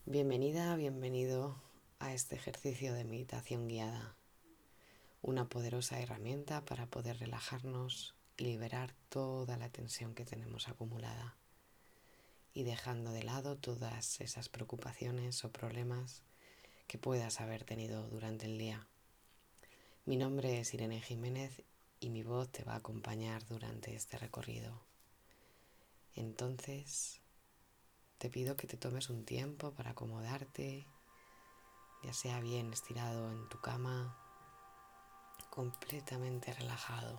Bienvenida, bienvenido a este ejercicio de meditación guiada, una poderosa herramienta para poder relajarnos y liberar toda la tensión que tenemos acumulada y dejando de lado todas esas preocupaciones o problemas que puedas haber tenido durante el día. Mi nombre es Irene Jiménez y mi voz te va a acompañar durante este recorrido. Entonces, te pido que te tomes un tiempo para acomodarte, ya sea bien estirado en tu cama, completamente relajado,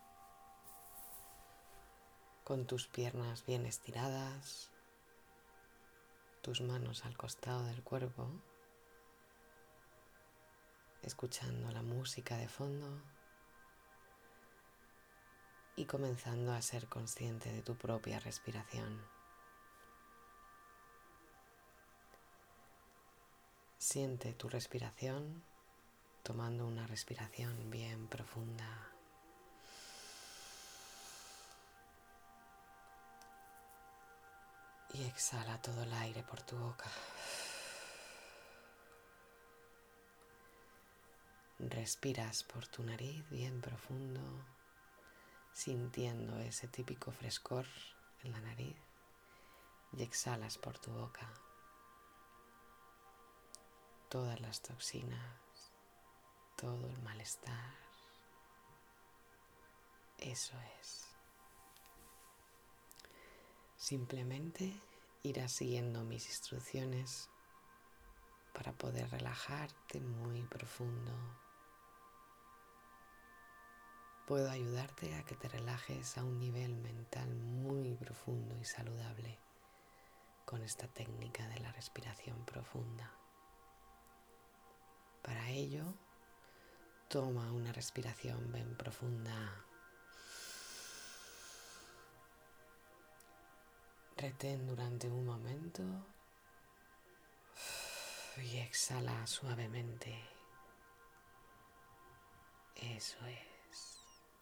con tus piernas bien estiradas, tus manos al costado del cuerpo, escuchando la música de fondo y comenzando a ser consciente de tu propia respiración. Siente tu respiración tomando una respiración bien profunda. Y exhala todo el aire por tu boca. Respiras por tu nariz bien profundo, sintiendo ese típico frescor en la nariz y exhalas por tu boca todas las toxinas, todo el malestar. Eso es. Simplemente irás siguiendo mis instrucciones para poder relajarte muy profundo. Puedo ayudarte a que te relajes a un nivel mental muy profundo y saludable con esta técnica de la respiración profunda. Para ello, toma una respiración bien profunda. Retén durante un momento y exhala suavemente. Eso es.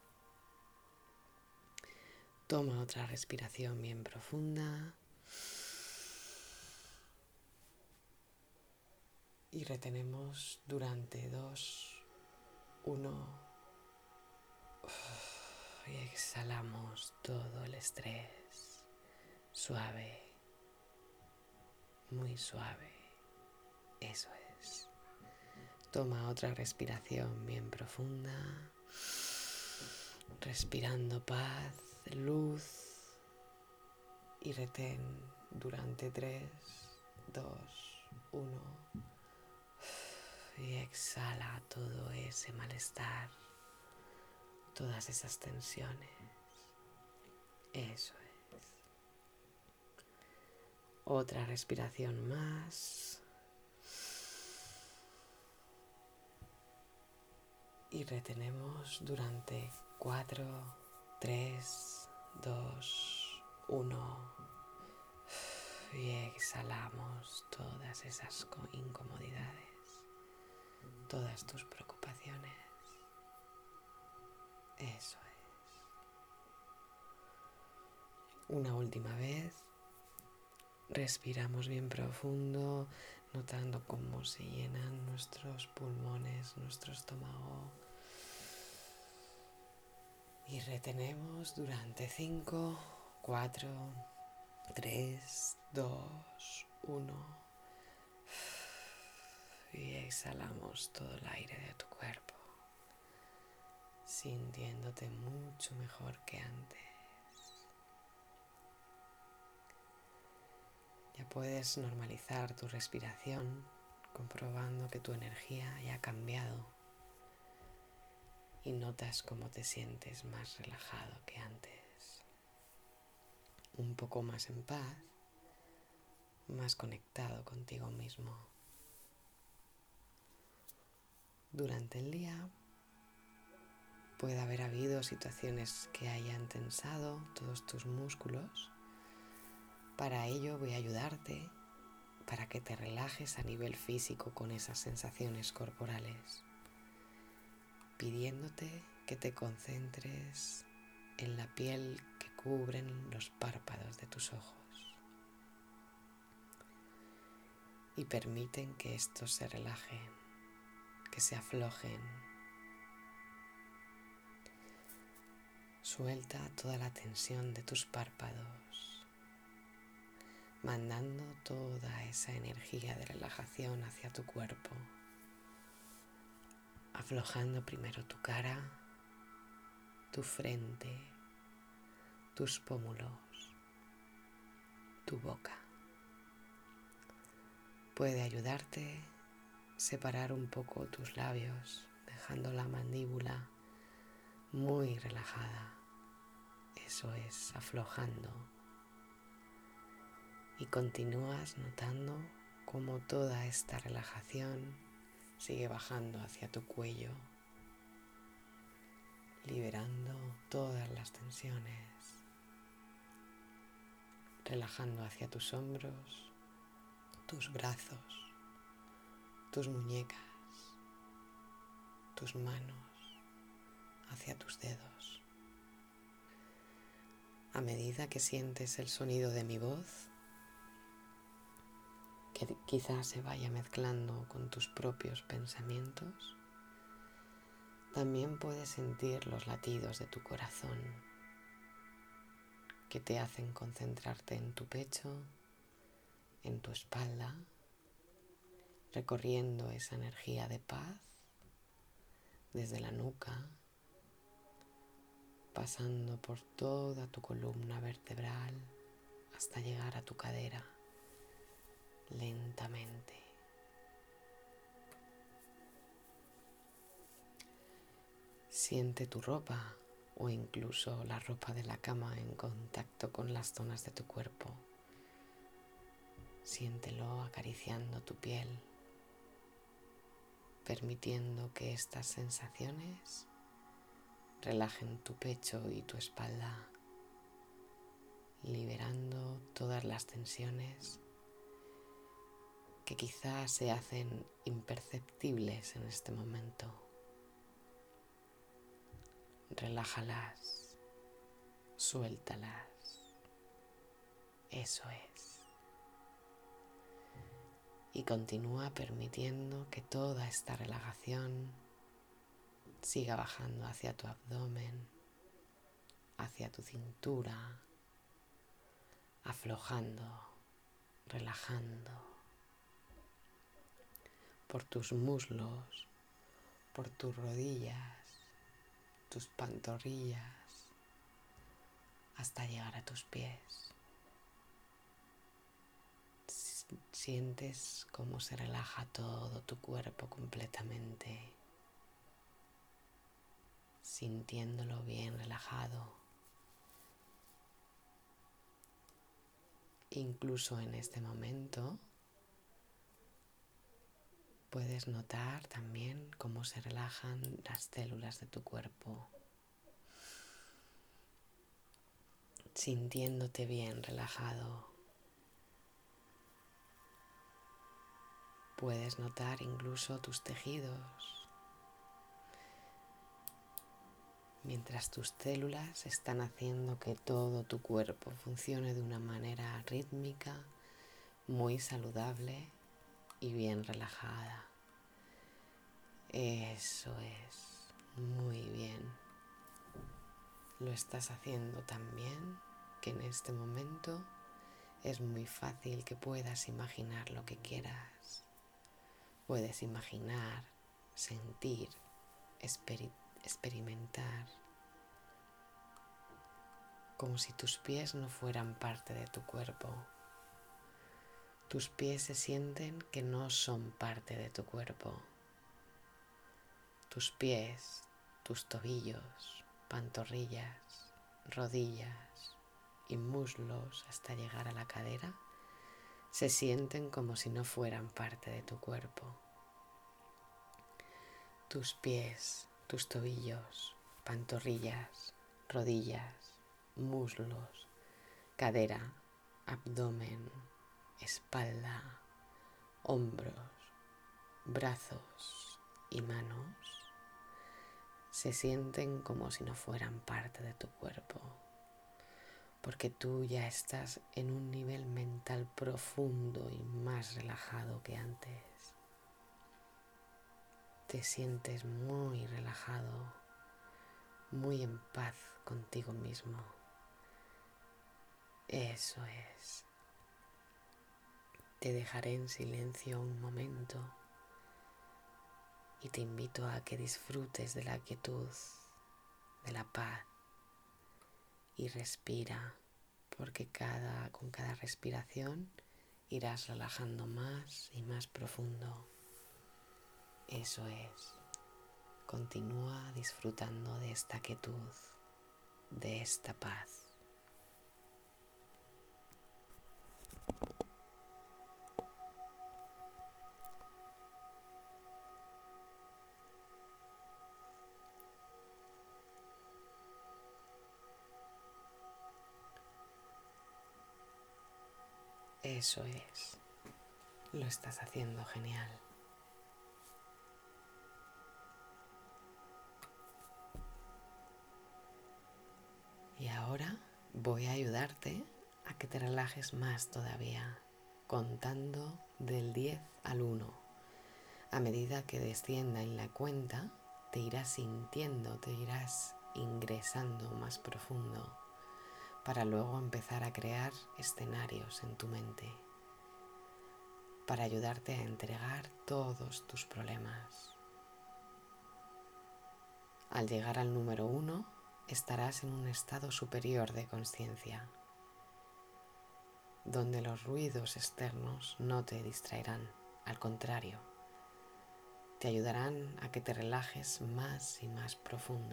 Toma otra respiración bien profunda y retenemos durante 2, 1 y exhalamos todo el estrés. Suave, muy suave. Eso es. Toma otra respiración bien profunda, respirando paz, luz y retén durante 3, 2, 1 y exhala todo ese malestar, todas esas tensiones. Eso es. Otra respiración más. Y retenemos durante 4, 3, 2, 1 y exhalamos todas esas incomodidades, todas tus preocupaciones. Eso es. Una última vez, respiramos bien profundo, notando cómo se llenan nuestros pulmones, nuestro estómago. Y retenemos durante 5, 4, 3, 2, 1 y exhalamos todo el aire de tu cuerpo, sintiéndote mucho mejor que antes. Ya puedes normalizar tu respiración, comprobando que tu energía ya ha cambiado y notas cómo te sientes más relajado que antes, un poco más en paz, más conectado contigo mismo. Durante el día puede haber habido situaciones que hayan tensado todos tus músculos. Para ello voy a ayudarte para que te relajes a nivel físico con esas sensaciones corporales, pidiéndote que te concentres en la piel que cubren los párpados de tus ojos. y permiten que estos se relajen, que se aflojen. Suelta toda la tensión de tus párpados, mandando toda esa energía de relajación hacia tu cuerpo, aflojando primero tu cara, tu frente, tus pómulos, tu boca. Puede ayudarte separar un poco tus labios, dejando la mandíbula muy relajada. Eso es, aflojando. Y continúas notando cómo toda esta relajación sigue bajando hacia tu cuello, liberando todas las tensiones, relajando hacia tus hombros, tus brazos, tus muñecas, tus manos, hacia tus dedos. A medida que sientes el sonido de mi voz, que quizás se vaya mezclando con tus propios pensamientos, también puedes sentir los latidos de tu corazón que te hacen concentrarte en tu pecho, en tu espalda, recorriendo esa energía de paz desde la nuca, pasando por toda tu columna vertebral hasta llegar a tu cadera, lentamente. Siente tu ropa o incluso la ropa de la cama en contacto con las zonas de tu cuerpo. Siéntelo acariciando tu piel, permitiendo que estas sensaciones relajen tu pecho y tu espalda, liberando todas las tensiones que quizás se hacen imperceptibles en este momento. Relájalas, suéltalas, eso es. Y continúa permitiendo que toda esta relajación siga bajando hacia tu abdomen, hacia tu cintura, aflojando, relajando, por tus muslos, por tus rodillas, tus pantorrillas, hasta llegar a tus pies. Sientes cómo se relaja todo tu cuerpo completamente, sintiéndolo bien relajado. Incluso en este momento puedes notar también cómo se relajan las células de tu cuerpo, sintiéndote bien relajado. Puedes notar incluso tus tejidos, mientras tus células están haciendo que todo tu cuerpo funcione de una manera rítmica, muy saludable y bien relajada. Eso es, muy bien. Lo estás haciendo tan bien que en este momento es muy fácil que puedas imaginar lo que quieras. Puedes imaginar, sentir, experimentar, como si tus pies no fueran parte de tu cuerpo. Tus pies se sienten que no son parte de tu cuerpo. Tus pies, tus tobillos, pantorrillas, rodillas y muslos hasta llegar a la cadera se sienten como si no fueran parte de tu cuerpo. Tus pies, tus tobillos, pantorrillas, rodillas, muslos, cadera, abdomen, espalda, hombros, brazos y manos se sienten como si no fueran parte de tu cuerpo. porque tú ya estás en un nivel mental profundo y más relajado que antes. Te sientes muy relajado, muy en paz contigo mismo. Eso es. Te dejaré en silencio un momento y te invito a que disfrutes de la quietud, de la paz, y respira, porque con cada respiración irás relajando más y más profundo. Eso es. Continúa disfrutando de esta quietud, de esta paz. Eso es. Lo estás haciendo genial. Y ahora voy a ayudarte a que te relajes más todavía, contando del 10 al 1. A medida que descienda en la cuenta, te irás sintiendo, te irás ingresando más profundo, para luego empezar a crear escenarios en tu mente, para ayudarte a entregar todos tus problemas. Al llegar al número 1, estarás en un estado superior de conciencia, donde los ruidos externos no te distraerán, al contrario, te ayudarán a que te relajes más y más profundo,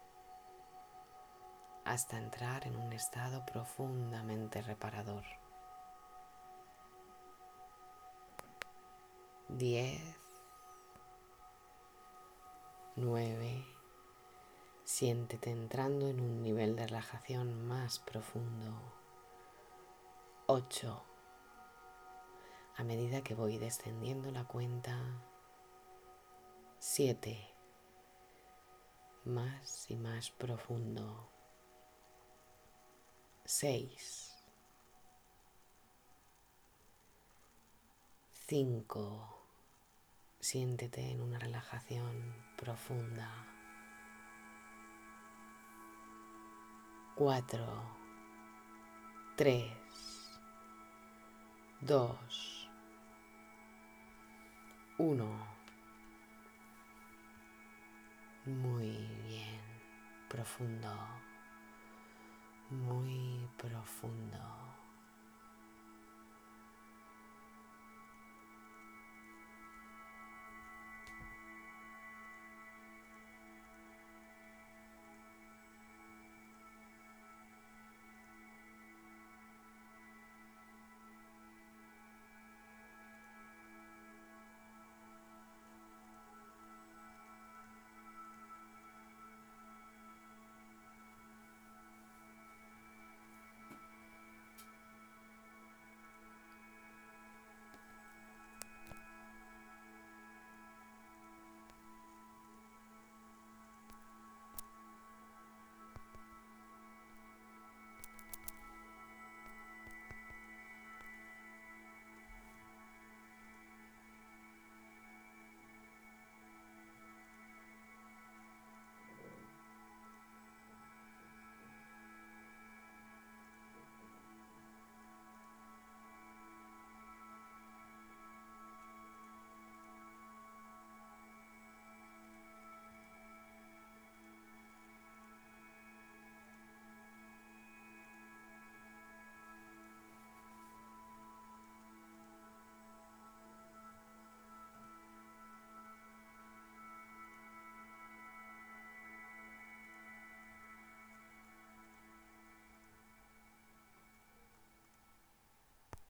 hasta entrar en un estado profundamente reparador. 10, 9, siéntete entrando en un nivel de relajación más profundo. 8, a medida que voy descendiendo la cuenta. 7, más y más profundo. 6, 5, siéntete en una relajación profunda. 4, 3, 2, 1. Muy bien, profundo, muy profundo.